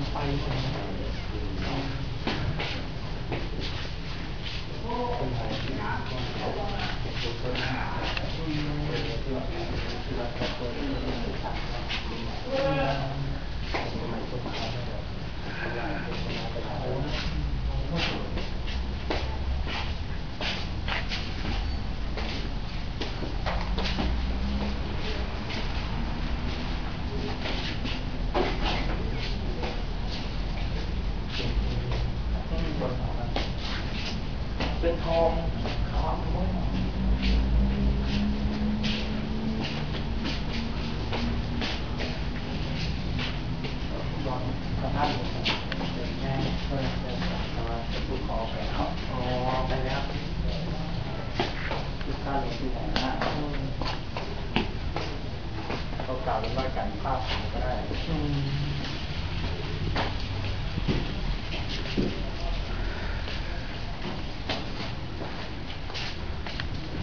ไปหมดเป็นทองขาวร้อนกระทะเป็นแม่เพื่อนแต่ว่าจะพูดขอไปแล้วอ๋อไปแล้วที่ข้าลงที่ไหนนะเขากล่าวเป็นว่าการภาพก็ได้